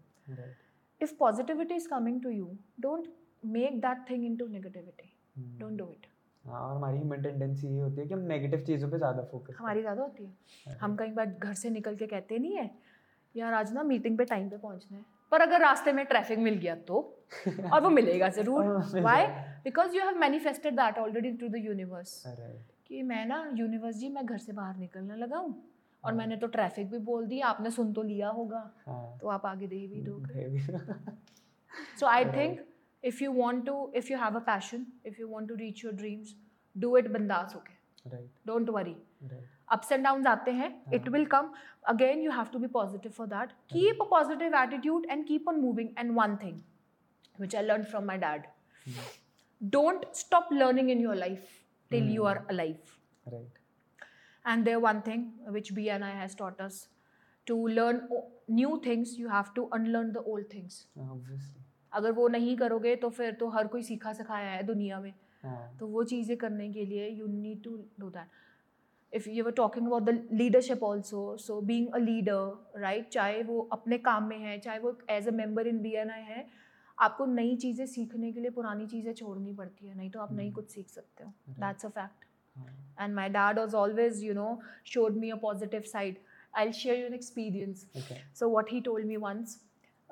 [SPEAKER 1] If positivity is coming to you, don't make that thing into negativity. hmm. Don't do it.
[SPEAKER 2] हाँ, और हमारी human tendency ये होती है कि हम negative चीज़ों पे ज़्यादा फोकस
[SPEAKER 1] हमारी ज़्यादा होती है. हम कई बार घर से निकल के कहते नहीं है यार आज ना मीटिंग पे टाइम पे पहुंचना है, पर अगर रास्ते में ट्रैफिक मिल गया तो और वो मिलेगा ज़रूर. Why? Because you have manifested that already to the universe. कि मैं ना यूनिवर्स जी मैं घर से बाहर निकलने लगा हूँ और मैंने तो ट्रैफिक भी बोल दिया, आपने सुन तो लिया होगा, तो आप आगे दे भी दोगे. So I think if you want to, if you have a passion, if you want to reach your dreams, do it bindas hoke. Right. Don't worry. Right. Ups and downs aate hain. Uh-huh. It will come. Again, you have to be positive for that. Uh-huh. Keep a positive attitude and keep on moving. And one thing, which I learned from my dad, mm. don't stop learning in your life till mm. you are alive. Right. And there one thing which B N I has taught us, to learn new things, you have to unlearn the old things.
[SPEAKER 2] Obviously.
[SPEAKER 1] अगर वो नहीं करोगे तो फिर तो हर कोई सीखा सिखाया है दुनिया में. तो वो चीज़ें करने के लिए you need to do that. If you were talking about the leadership also, so being a leader, right, चाहे वो अपने काम में है, चाहे वो as a member in B N I है, आपको नई चीज़ें सीखने के लिए पुरानी चीज़ें छोड़नी पड़ती है, नहीं तो आप नहीं कुछ सीख सकते हो. That's a fact. And my dad was always you know showed me a positive side. I will share you an experience. So what he told me once,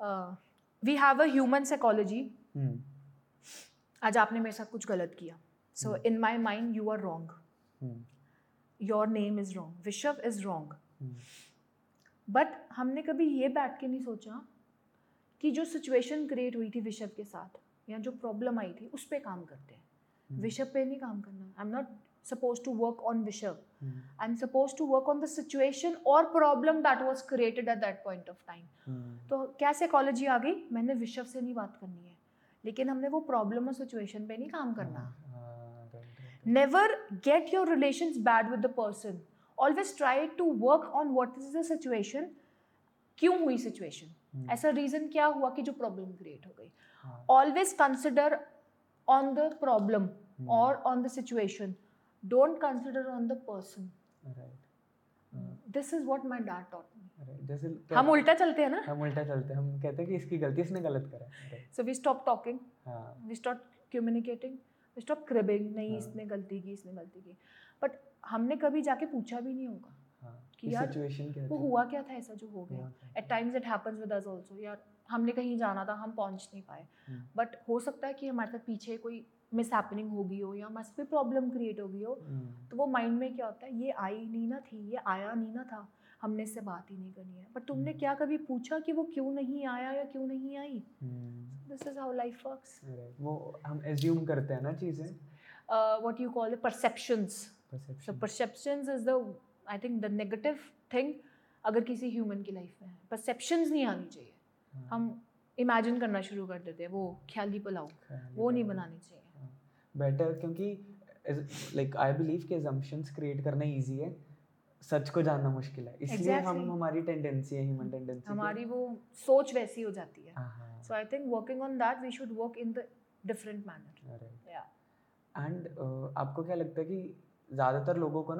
[SPEAKER 1] we have a human psychology. hmm. आज आपने मेरे साथ कुछ गलत किया, so hmm. in my mind you are wrong. hmm. Your name is wrong. Vishav is wrong. hmm. But हमने कभी ये बैठ के नहीं सोचा कि जो सिचुएशन क्रिएट हुई थी विषव के साथ या जो प्रॉब्लम आई थी उस पर काम करते हैं.
[SPEAKER 2] हम्म.
[SPEAKER 1] विषव पे नहीं काम करना. I am not supposed to work on Vishav.
[SPEAKER 2] Hmm.
[SPEAKER 1] I'm supposed to work on the situation or problem that was created at that point of time.
[SPEAKER 2] Hmm.
[SPEAKER 1] तो क्या साइकोलॉजी आ गई, मैंने विषव से नहीं बात करनी है, लेकिन हमने वो प्रॉब्लम और सिचुएशन पे नहीं काम करना. Never get your relations bad with the person. Always try to work on what is the situation. क्यों हुई सिचुएशन, ऐसा रीजन क्या हुआ कि जो प्रॉब्लम क्रिएट हो गई. Always consider on the problem or on the situation. Don't consider on the person.
[SPEAKER 2] Right.
[SPEAKER 1] Uh, this is what my dad taught me.
[SPEAKER 2] Right. जैसे
[SPEAKER 1] हम उल्टा चलते हैं ना.
[SPEAKER 2] हम उल्टा चलते हैं, हम कहते हैं कि इसकी गलती इसने गलत करा. Right.
[SPEAKER 1] So we stop talking.
[SPEAKER 2] हाँ.
[SPEAKER 1] We stop communicating. We stop cribbing. नहीं इसने गलती की, इसने गलती की. But हमने कभी जाके पूछा भी नहीं होगा.
[SPEAKER 2] हाँ.
[SPEAKER 1] कि यार
[SPEAKER 2] सिचुएशन क्या
[SPEAKER 1] वो हुआ क्या था ऐसा जो हो गया. At times it happens with us also. यार हमने कहीं जाना था, हम पहुंच नहीं पाए. But हो सकता है कि हमारे साथ पीछे कोई मिस हैपनिंग हो गई हो या हमारे कोई प्रॉब्लम क्रिएट हो गई हो. hmm. तो वो माइंड में क्या होता है, ये आई नहीं ना थी, ये आया नहीं ना था, हमने इससे बात ही नहीं करनी है. बट तुमने hmm. क्या कभी पूछा कि वो क्यों नहीं आया या क्यों नहीं आई. This is how life works.
[SPEAKER 2] वो हम एज्यूम करते हैं ना चीजें.
[SPEAKER 1] What you call the perceptions. So perceptions is the I think the negative thing अगर किसी ह्यूमन की लाइफ में है. परसेप्शंस नहीं आनी चाहिए. hmm. हम इमेजिन करना शुरू कर देते हैं, वो ख्याली पुलाव, वो नहीं बनानी चाहिए.
[SPEAKER 2] बेटर, क्योंकि लाइक आई बिलीव कि assumptions क्रिएट करना इजी है, सच को जानना मुश्किल है. इसलिए exactly. हम हमारी टेंडेंसी है, ह्यूमन टेंडेंसी,
[SPEAKER 1] हमारी वो सोच वैसी हो जाती है. So I think working on that we should work in the different manner. या
[SPEAKER 2] एंड आपको क्या लगता है कि ज़्यादातर लोगों को ना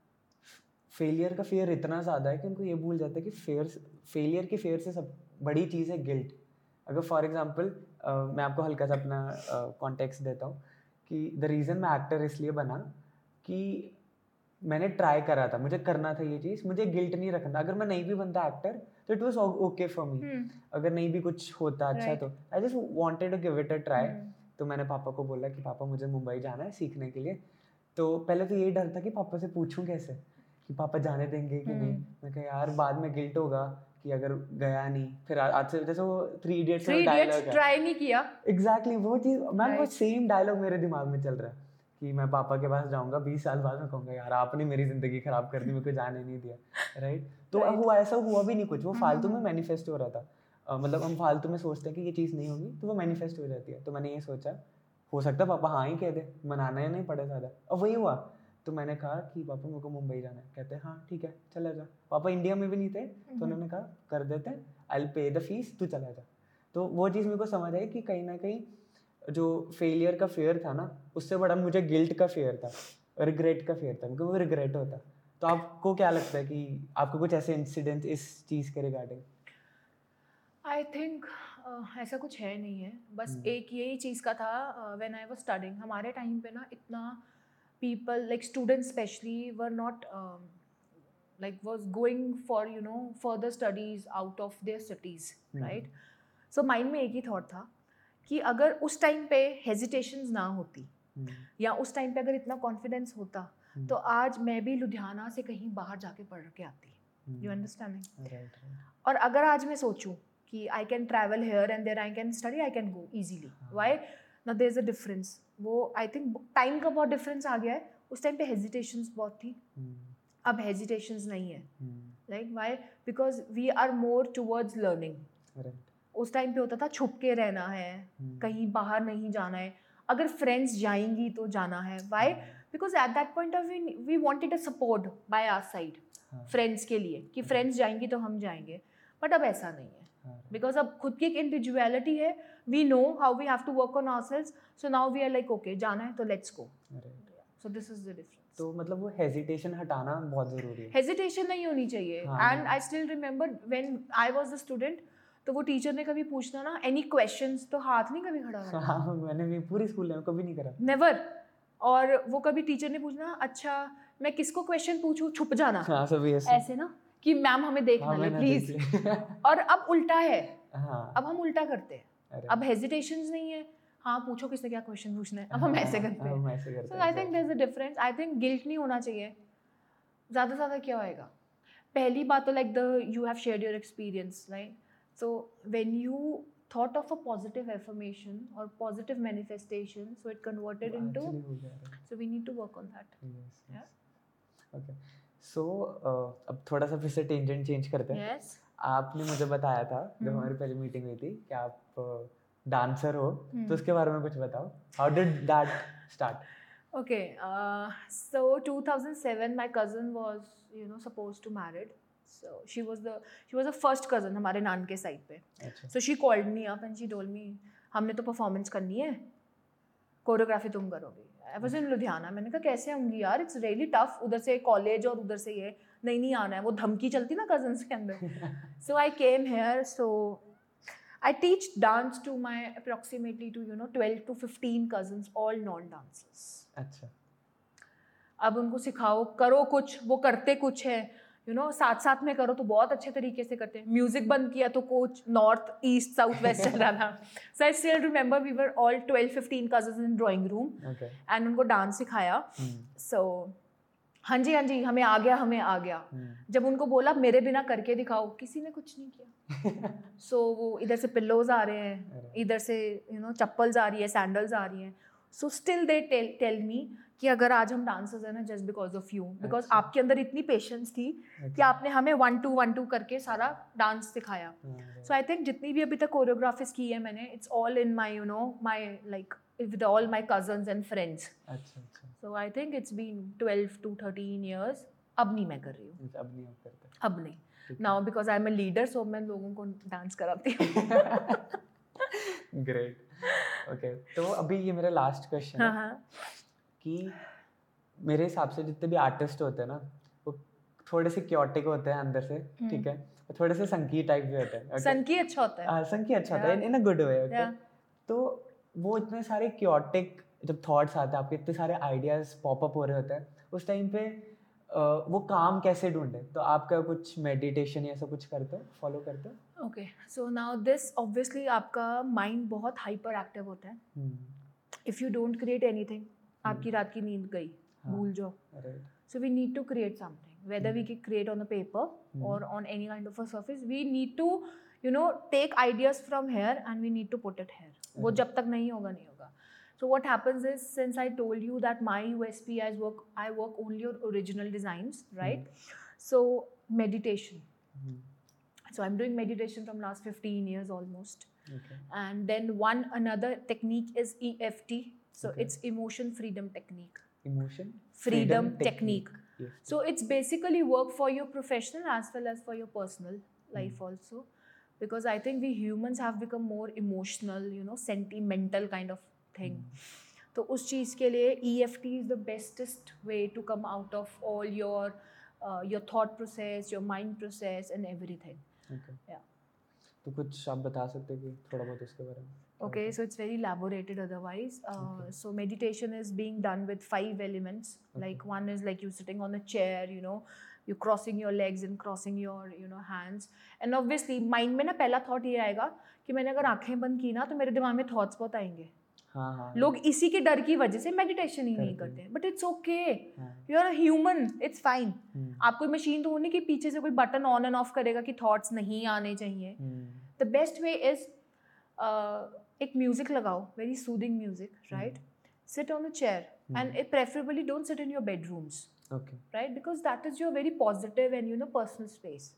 [SPEAKER 2] फेलियर का फेयर इतना ज़्यादा है कि उनको ये भूल जाता है कि फेयर फेलियर की फेयर से सब बड़ी चीज़ है गिल्ट. अगर फॉर एग्जांपल uh, मैं आपको हल्का सा अपना कॉन्टेक्स्ट uh, देता हूँ कि द रीज़न मैं एक्टर इसलिए बना कि मैंने ट्राई करा था, मुझे करना था ये चीज़, मुझे गिल्ट नहीं रखना. अगर मैं नहीं भी बनता एक्टर तो it was okay for me. अगर नहीं भी कुछ होता अच्छा right. तो I just wanted to give it a try. तो मैंने पापा को बोला कि पापा मुझे मुंबई जाना है सीखने के लिए. तो पहले तो यही डर था कि पापा से पूछूं कैसे कि पापा जाने देंगे कि नहीं. मैं कहा यार बाद में गिल्ट होगा कि अगर गया नहीं. फिर आज से जैसे वो थ्री इडियट्स में डायलॉग
[SPEAKER 1] ट्राई नहीं किया.
[SPEAKER 2] एग्जैक्टली वो चीज़ मैम, वो सेम डायलॉग मेरे दिमाग में चल रहा है कि मैं पापा के पास जाऊंगा बीस साल बाद, मैं कहूँगा यार आपने मेरी जिंदगी खराब कर दी, मेरे को जाने नहीं दिया. राइट. तो right. हुआ ऐसा हुआ भी नहीं कुछ, वो फालतू में मैनिफेस्ट हो रहा था. uh, मतलब हम फालतू में सोचते हैं कि ये चीज़ नहीं होगी तो वो मैनिफेस्ट हो जाती है. तो मैंने ये सोचा हो सकता है पापा हाँ ही कह दे, मनाना ही नहीं पड़े ज़्यादा. और वही हुआ. तो मैंने कहा कि पापा मेरे को मुंबई जाना है. कहते हैं हाँ ठीक है चला जा. पापा इंडिया में भी नहीं थे तो उन्होंने कहा कर देते हैं, I will pay the fees, तू चला जा. तो वो चीज़ मेरे को समझ आई कि कहीं ना कहीं जो फेलियर का फेयर था ना, उससे बड़ा मुझे गिल्ट का फेयर था, रिग्रेट का फेयर था, क्योंकि वो रिग्रेट होता. तो आपको क्या लगता है कि आपको कुछ ऐसे इंसिडेंट इस चीज़ के रिगार्डिंग?
[SPEAKER 1] आई थिंक uh, ऐसा कुछ है नहीं है. बस hmm. एक यही चीज़ का था व्हेन आई वाज स्टडिंग. हमारे टाइम पे ना इतना people like students especially were not um, like was going for you know further studies out of their cities. mm-hmm. right. so mind में एक ही thought था कि अगर उस टाइम पे hesitations ना होती mm-hmm. या उस टाइम पे अगर इतना confidence होता mm-hmm. तो आज मैं भी लुधियाना से कहीं बाहर जाके पढ़ के आती. mm-hmm. you understanding?
[SPEAKER 2] right, right.
[SPEAKER 1] और अगर आज मैं सोचूं कि I can travel here and there I can study, I can go easily. uh-huh. why? Now there is a difference. वो आई थिंक टाइम का बहुत डिफरेंस आ गया है. उस टाइम पे हेजिटेशंस बहुत थी. hmm. अब हेजिटेशंस नहीं है. Right. Why? Because we are more towards learning. उस टाइम पे होता था छुप के रहना है, hmm. कहीं बाहर नहीं जाना है, अगर फ्रेंड्स जाएंगी तो जाना है. Why? Because at that point of view we wanted a support by our side friends के लिए कि फ्रेंड्स जाएंगी तो हम जाएंगे. बट अब ऐसा नहीं है. बिकॉज अब खुद की एक इंडिविजुअलिटी है. We know how we have to work on ourselves. So now we are like okay जाना है तो let's go. So this is the difference.
[SPEAKER 2] तो मतलब वो हेजिटेशन हटाना बहुत जरूरी है.
[SPEAKER 1] हेजिटेशन नहीं होनी चाहिए. And I still remember when I was a student, तो वो टीचर ने कभी पूछना ना एनी क्वेश्चंस तो हाथ नहीं कभी खड़ा करना.
[SPEAKER 2] हाँ, मैंने भी पूरी स्कूल में कभी नहीं करा.
[SPEAKER 1] नेवर. और वो कभी टीचर ने पूछना अच्छा मैं किसको क्वेश्चन पूछूं, छुप जाना.
[SPEAKER 2] हाँ, सभी ऐसे
[SPEAKER 1] ऐसे ना कि मैम हमें देख ना ले प्लीज. और अब उल्टा है. हाँ. अब हम उल्टा करते हैं. अब हेजिटेशंस नहीं है. हाँ पूछो किसने क्या क्वेश्चन पूछना है. अब हम ऐसे करते हैं. So I think there is a difference. I think guilt नहीं होना चाहिए. ज़्यादा से ज़्यादा क्या होएगा, पहली बात तो like the you have shared your experience, right? So when you thought of a positive affirmation or positive manifestation, so it converted into,
[SPEAKER 2] Actually हो गया है.
[SPEAKER 1] so we need to work on that.
[SPEAKER 2] Yes, yes.
[SPEAKER 1] Yeah.
[SPEAKER 2] Okay. So uh, अब थोड़ा सा फिर से tangent change करते हैं.
[SPEAKER 1] Yes.
[SPEAKER 2] आपने मुझे बताया था जब
[SPEAKER 1] हम्म.
[SPEAKER 2] हमारी पहली मीटिंग हुई थी कि आप डांसर हो,
[SPEAKER 1] हम्म.
[SPEAKER 2] तो उसके बारे में कुछ बताओ. How did that start?
[SPEAKER 1] Okay, uh, so two thousand seven my cousin was, you know, supposed to married. So she was the she was the first cousin हमारे नान के साइड पे.
[SPEAKER 2] अच्छा.
[SPEAKER 1] So she called me up and she told me हमने तो performance करनी है, choreography तुम करोगी. I was in Ludhiana. मैंने कहा कैसे आऊँगी यार, इट्स रियली टफ, उधर से कॉलेज और उधर से ये नहीं नहीं आना है, वो धमकी चलती ना कजन्स के अंदर. So I came here. So I teach dance to my approximately to you know twelve to fifteen cousins, all non-dancers.
[SPEAKER 2] अच्छा.
[SPEAKER 1] अब उनको सिखाओ, करो कुछ, वो करते कुछ है, यू नो साथ साथ में करो तो बहुत अच्छे तरीके से करते हैं. म्यूजिक बंद किया तो कुछ नॉर्थ ईस्ट साउथ वेस्ट चल रहा था. So I still remember we were all twelve fifteen cousins in drawing room and उनको डांस सिखाया. सो हाँ जी हाँ जी हमें आ गया हमें आ गया. जब उनको बोला मेरे बिना करके दिखाओ, किसी ने कुछ नहीं किया. सो so, वो इधर से पिल्लोज आ रहे हैं, इधर से यू नो चप्पल्स आ रही है, सैंडल्स आ रही हैं. So still they tell tell me कि अगर आज हम डांसर्स हैं ना just because of you, because आपके अंदर इतनी पेशेंस थी कि आपने हमें वन टू वन टू करके सारा डांस सिखाया. सो आई थिंक जितनी भी अभी तक कोरियोग्राफीज की है मैंने, it's all in my you know my like with all my cousins and friends. So I think it's been twelve to thirteen years. अब नहीं मैं कर रही हूँ,
[SPEAKER 2] अब नहीं आप करते.
[SPEAKER 1] अब नहीं. Now because I am a leader, so मैं लोगों को डांस कराती हूँ.
[SPEAKER 2] ग्रेट. ओके, तो अभी ये मेरा लास्ट क्वेश्चन है कि मेरे हिसाब से जितने भी आर्टिस्ट होते हैं ना, वो थोड़े से क्योटिक होते हैं अंदर से, ठीक है, और थोड़े से संकी टाइप भी होते हैं.
[SPEAKER 1] संकी अच्छा होता है.
[SPEAKER 2] संकी अच्छा होता है इन अ गुड वे. ओके, तो वो इतने सारे क्योटिक जब थॉट्स आते हैं आपके, इतने सारे आइडियाज पॉप अप हो रहे होते हैं, उस टाइम पे वो काम कैसे ढूंढे? तो आपका कुछ मेडिटेशन या ऐसा कुछ करते हो, फॉलो करते हो?
[SPEAKER 1] Okay, so now this obviously आपका माइंड बहुत हाइपर एक्टिव होता है. If you don't create anything, आपकी रात की नींद गई, भूल जाओ. So we need to create something, whether we create on a paper और on any kind of a surface. We need to you know take ideas from here and we need to put it here. वो जब तक नहीं होगा नहीं होगा. So what happens is, since I told you that my U S P is work, I work only on original designs, right? Mm. So meditation. Mm. So I'm doing meditation from last fifteen years almost. Okay. And then one another technique is E F T. So okay. It's emotion freedom technique.
[SPEAKER 2] Emotion
[SPEAKER 1] freedom, freedom technique.
[SPEAKER 2] technique. Yes.
[SPEAKER 1] So it's basically work for your professional as well as for your personal life mm. also. Because I think we humans have become more emotional, you know, sentimental kind of thing. Hmm. तो उस चीज़ के लिए E F T is the bestest way to come out of all your uh, your thought process, your mind process and everything.
[SPEAKER 2] Okay.
[SPEAKER 1] Yeah.
[SPEAKER 2] तो कुछ आप बता सकते हैं कि थोड़ा बहुत इसके बारे में?
[SPEAKER 1] Okay, so it's very elaborated otherwise. Uh, okay. So meditation is being done with five elements. Okay. Like one is like you sitting on a chair, you know, you crossing your legs and crossing your you know hands. And obviously mind में ना पहला thought ये आएगा कि मैंने अगर आँखें बंद की ना तो मेरे दिमाग में thoughts बहुत आएंगे.
[SPEAKER 2] हाँ, हाँ,
[SPEAKER 1] लोग इसी के डर की वजह से मेडिटेशन ही नहीं करते. But it's okay, you are a human, it's fine. आप कोई मशीन तो होने कि पीछे से कोई बटन ऑन एंड ऑफ करेगा कि थॉट्स नहीं आने चाहिए. द बेस्ट वे इज एक म्यूजिक लगाओ, very soothing music, right? Sit on a chair and it preferably don't sit in your bedrooms, right? Because that is your very positive and you know personal space.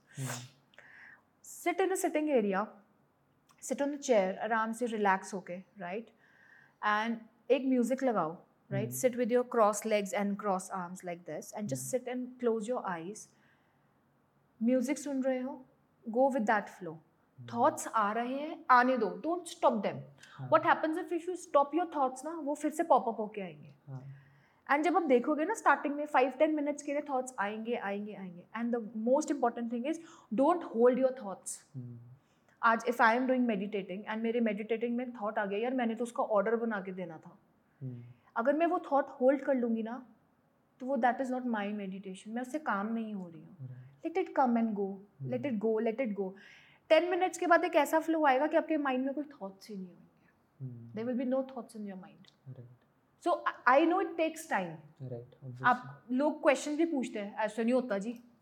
[SPEAKER 1] Sit in a sitting area, sit on a chair, आराम से relax होके, right? And एक music लगाओ, right? Mm. Sit with your crossed legs and crossed arms like this and just mm. sit and close your eyes. Music सुन रहे हो, go with that flow. Mm. Thoughts आ रहे हैं, आने दो, don't stop them. हाँ. What happens if if you stop your thoughts ना, वो फिर से pop up होके आएंगे. हाँ. And जब आप देखोगे ना starting में five ten minutes के लिए thoughts आएंगे आएंगे आएंगे. And the most important thing is don't hold your thoughts. Mm. आज if I am doing meditating and मेरे मेडिटेटिंग में थॉट आ गया, यार मैंने तो उसका ऑर्डर बना के देना था. hmm. अगर मैं वो थॉट होल्ड कर लूँगी ना तो वो that is not my meditation. मैं उससे काम नहीं हो रही हूँ. Let it come and go, let it go, let it go. Ten minutes के बाद एक ऐसा फ्लो आएगा कि आपके माइंड में कोई थॉट्स ही नहीं होंगे. There will be no thoughts in your mind. So I know it takes time. आप लोग क्वेश्चन भी पूछते हैं, ऐसा नहीं होता जी,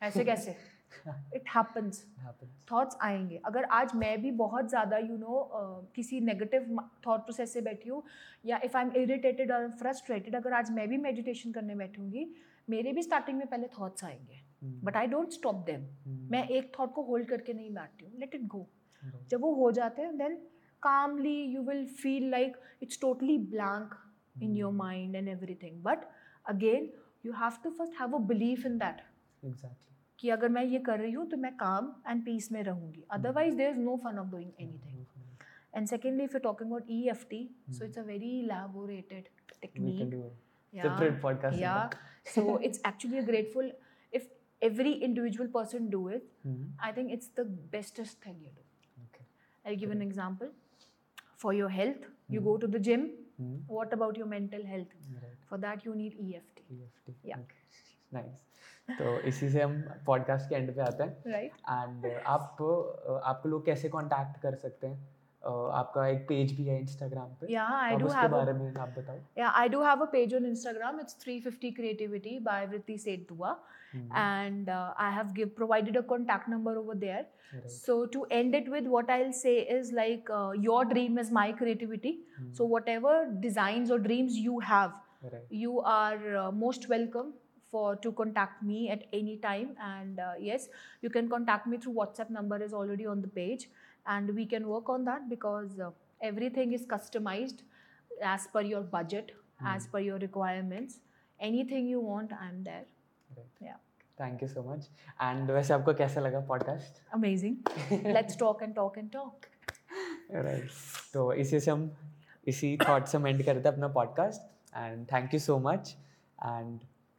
[SPEAKER 1] ऐसे कैसे? इट हैपन्स, थॉट्स आएंगे. अगर आज मैं भी बहुत ज़्यादा यू नो किसी नेगेटिव थॉट प्रोसेस से बैठी हूँ, या इफ़ आई एम इरिटेटेड और फ्रस्ट्रेटेड, अगर आज मैं भी मेडिटेशन करने बैठूंगी, मेरे भी स्टार्टिंग में पहले थॉट्स आएंगे, but I don't stop them. मैं एक थॉट को होल्ड करके नहीं बैठती हूँ, लेट इट गो. जब वो हो जाते हैं, then calmly you will feel like it's totally blank in your mind and everything. But again, you have to first have a belief in that.
[SPEAKER 2] Exactly.
[SPEAKER 1] कि अगर मैं ये कर रही हूँ तो मैं calm and peace में रहूँगी. Otherwise, there is no fun of doing anything. And secondly, if you're talking about E F T, so it's a very elaborated technique.
[SPEAKER 2] We can do a
[SPEAKER 1] yeah.
[SPEAKER 2] separate podcast.
[SPEAKER 1] Yeah. So it's actually a grateful. If every individual person do it,
[SPEAKER 2] Mm-hmm.
[SPEAKER 1] I think it's the bestest thing you do.
[SPEAKER 2] Okay.
[SPEAKER 1] I'll give
[SPEAKER 2] Correct.
[SPEAKER 1] an example. For your health, you
[SPEAKER 2] Hmm.
[SPEAKER 1] go to the gym.
[SPEAKER 2] Hmm.
[SPEAKER 1] What about your mental health?
[SPEAKER 2] Right.
[SPEAKER 1] For that, you need E F T.
[SPEAKER 2] E F T.
[SPEAKER 1] Yeah.
[SPEAKER 2] Okay. Nice. तो इसी से हम podcast के and पे आते हैं.
[SPEAKER 1] Right.
[SPEAKER 2] And आप आपको लोग कैसे कांटेक्ट कर सकते हैं? uh, आपका एक पेज भी है इंस्टाग्राम पे.
[SPEAKER 1] Yeah, I
[SPEAKER 2] तो आप
[SPEAKER 1] do
[SPEAKER 2] उसके
[SPEAKER 1] have
[SPEAKER 2] बारे
[SPEAKER 1] a,
[SPEAKER 2] में आप बताओ.
[SPEAKER 1] yeah, I do have a page on Instagram. It's three fifty Creativity by Vritti Seth Dua.
[SPEAKER 2] Hmm.
[SPEAKER 1] And uh, I have give provided a contact number over there.
[SPEAKER 2] Right.
[SPEAKER 1] So to end it with, what I'll say is like uh, your dream is my creativity.
[SPEAKER 2] Hmm.
[SPEAKER 1] So whatever designs or dreams you have,
[SPEAKER 2] Right.
[SPEAKER 1] you are uh, most welcome for to contact me at any time. And uh, yes, you can contact me through WhatsApp. Number is already on the page, and we can work on that, because uh, everything is customized as per your budget,
[SPEAKER 2] Hmm.
[SPEAKER 1] as per your requirements. Anything you want, I'm there.
[SPEAKER 2] Right.
[SPEAKER 1] Yeah.
[SPEAKER 2] Thank you so much. And वैसे आपको कैसा लगा podcast?
[SPEAKER 1] Amazing. Let's talk and talk and talk.
[SPEAKER 2] Right. तो इसी से हम इसी thought से एंड करते हैं अपना podcast. And thank you so much. And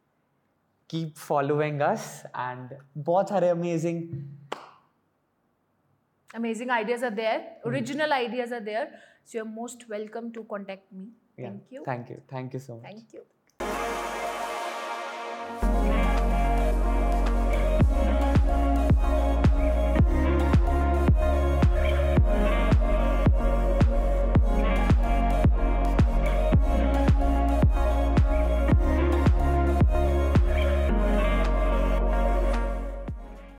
[SPEAKER 2] keep following us. And बहुत सारे amazing
[SPEAKER 1] Amazing ideas are there. Original ideas are there. So you're most welcome to contact me. Thank you.
[SPEAKER 2] Thank you. Thank you so much.
[SPEAKER 1] Thank you.